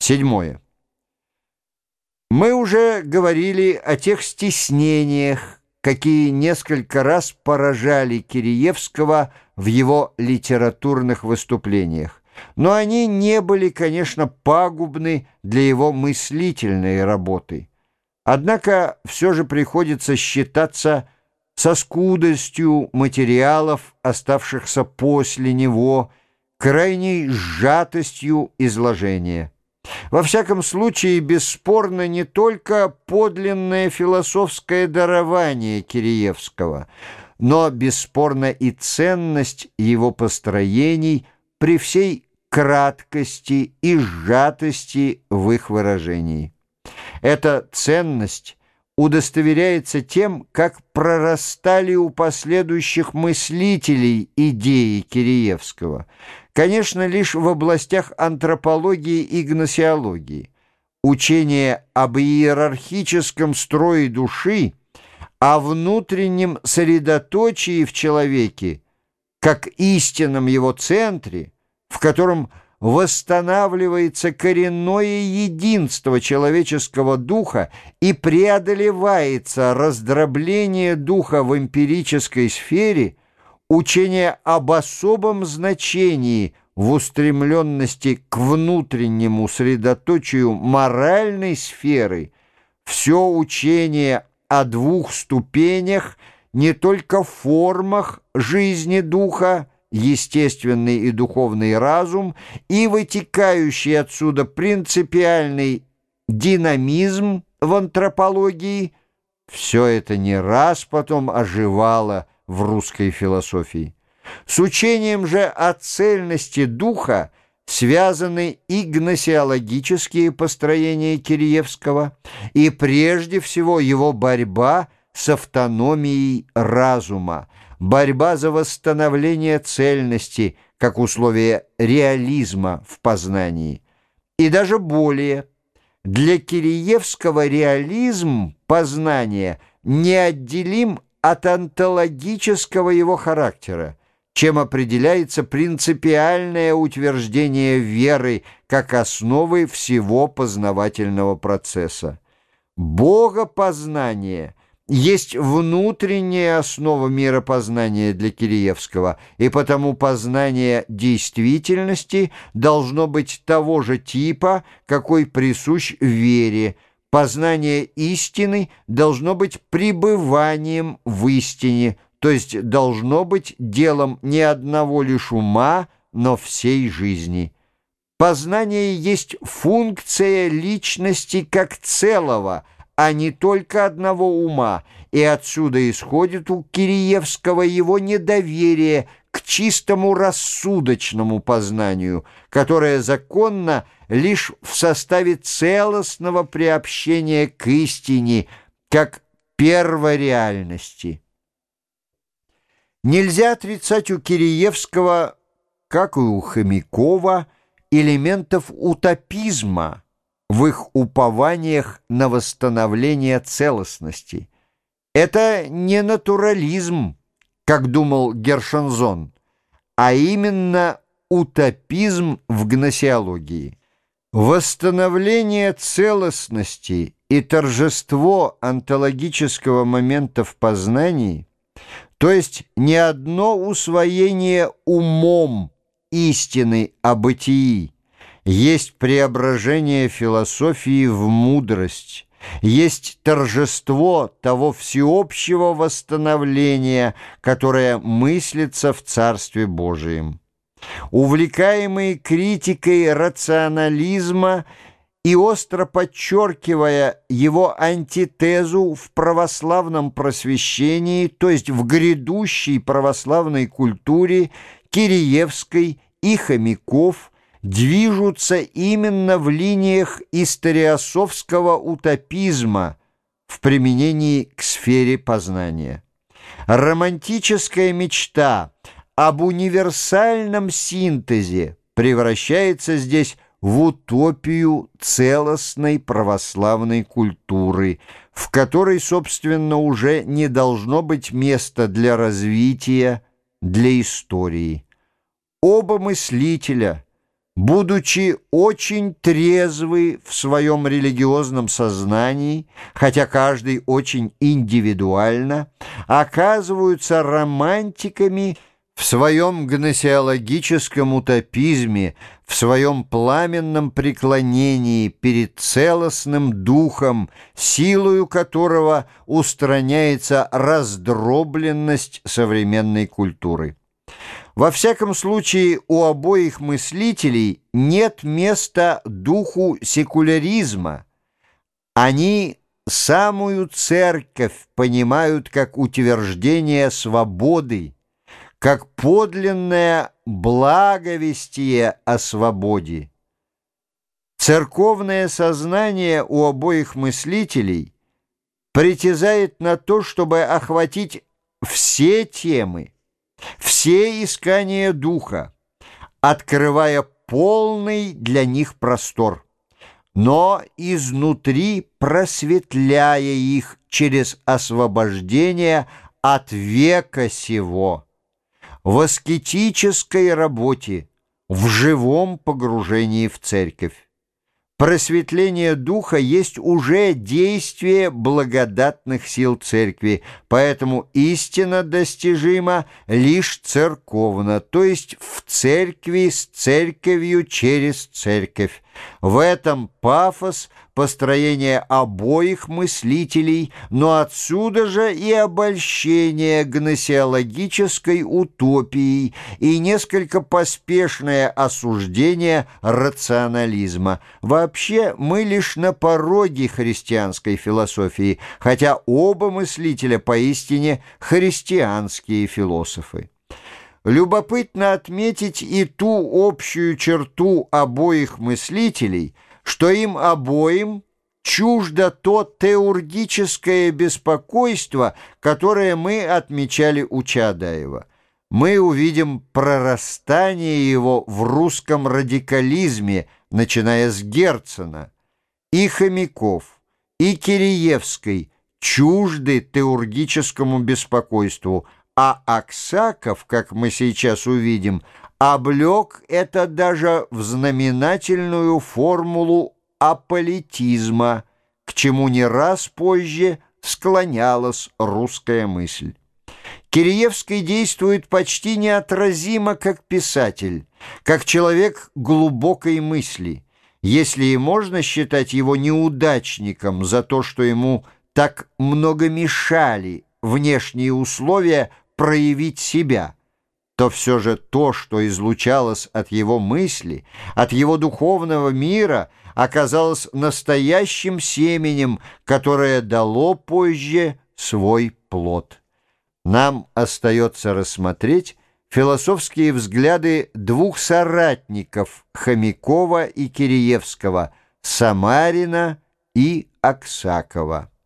Седьмое. Мы уже говорили о тех стеснениях, какие несколько раз поражали Киреевского в его литературных выступлениях. Но они не были, конечно, пагубны для его мыслительной работы. Однако все же приходится считаться со скудостью материалов, оставшихся после него, крайней сжатостью изложения. Во всяком случае, бесспорно не только подлинное философское дарование Киреевского, но бесспорно и ценность его построений при всей краткости и сжатости в их выражении. Эта ценность удостоверяется тем, как прорастали у последующих мыслителей идеи Киреевского, конечно, лишь в областях антропологии и гносеологии. Учение об иерархическом строе души, о внутреннем средоточии в человеке, как истинном его центре, в котором восстанавливается коренное единство человеческого духа и преодолевается раздробление духа в эмпирической сфере, учение об особом значении в устремленности к внутреннему средоточию моральной сферы, все учение о двух ступенях, не только формах жизни духа, естественный и духовный разум, и вытекающий отсюда принципиальный динамизм в антропологии, все это не раз потом оживало в русской философии. С учением же о цельности духа связаны и гносеологические построения Киреевского, и прежде всего его борьба с автономией разума, борьба за восстановление цельности как условие реализма в познании. И даже более, для Киреевского реализм познания неотделим от онтологического его характера, чем определяется принципиальное утверждение веры как основы всего познавательного процесса. Богопознание есть внутренняя основа миропознания для Киреевского, и потому познание действительности должно быть того же типа, какой присущ вере. Познание истины должно быть пребыванием в истине, то есть должно быть делом не одного лишь ума, но всей жизни. Познание есть функция личности как целого, а не только одного ума, и отсюда исходит у Киреевского его недоверие к чистому рассудочному познанию, которое законно лишь в составе целостного приобщения к истине, как первореальности. Нельзя отрицать у Киреевского, как и у Хомякова, элементов утопизма в их упованиях на восстановление целостности. Это не натурализм, как думал Гершензон, а именно утопизм в гносеологии. Восстановление целостности и торжество онтологического момента в познании, то есть не одно усвоение умом истины о бытии, есть преображение философии в мудрость, есть торжество того всеобщего восстановления, которое мыслится в Царстве Божием. Увлекаемые критикой рационализма и остро подчеркивая его антитезу в православном просвещении, то есть в грядущей православной культуре, Киреевской и Хомяков движутся именно в линиях историософского утопизма в применении к сфере познания. Романтическая мечта об универсальном синтезе превращается здесь в утопию целостной православной культуры, в которой, собственно, уже не должно быть места для развития, для истории. Оба мыслителя, будучи очень трезвы в своем религиозном сознании, хотя каждый очень индивидуально, оказываются романтиками в своем гносеологическом утопизме, в своем пламенном преклонении перед целостным духом, силою которого устраняется раздробленность современной культуры. Во всяком случае, у обоих мыслителей нет места духу секуляризма. Они самую церковь понимают как утверждение свободы, как подлинное благовестие о свободе. Церковное сознание у обоих мыслителей притязает на то, чтобы охватить все темы, все искания духа, открывая полный для них простор, но изнутри просветляя их через освобождение от века сего, в аскетической работе, в живом погружении в церковь. Просветление духа есть уже действие благодатных сил церкви, поэтому истина достижима лишь церковно, то есть в церкви с церковью через церковь. В этом пафос построения обоих мыслителей, но отсюда же и обольщение гносеологической утопией и несколько поспешное осуждение рационализма. Вообще мы лишь на пороге христианской философии, хотя оба мыслителя поистине христианские философы. Любопытно отметить и ту общую черту обоих мыслителей, что им обоим чуждо то теургическое беспокойство, которое мы отмечали у Чаадаева. Мы увидим прорастание его в русском радикализме, начиная с Герцена. И Хомяков, и Киреевский чужды теургическому беспокойству, а Аксаков, как мы сейчас увидим, облег это даже в знаменательную формулу аполитизма, к чему не раз позже склонялась русская мысль. Киреевский действует почти неотразимо как писатель, как человек глубокой мысли, если и можно считать его неудачником за то, что ему так много мешали внешние условия проявить себя, то все же то, что излучалось от его мысли, от его духовного мира, оказалось настоящим семенем, которое дало позже свой плод. Нам остается рассмотреть философские взгляды двух соратников Хомякова и Киреевского, Самарина и Аксакова.